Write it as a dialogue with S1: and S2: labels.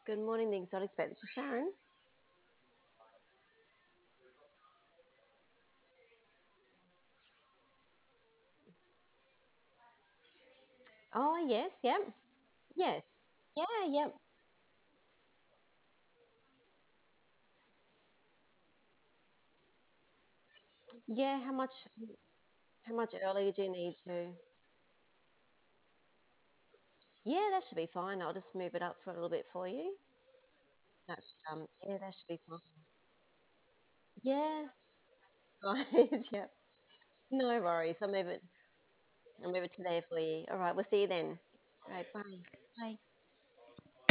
S1: Good morning, the Exotic Vet. This is Sharon. Oh, yes, yep, yes, yeah, yep, yeah. How much earlier do you need to? Yeah, that should be fine. I'll just move it up for a little bit for you. Yeah, that should be fine. Yeah, right, yep. No worries. I'll move it to there for you. All right, we'll see you then. All right, bye. Bye.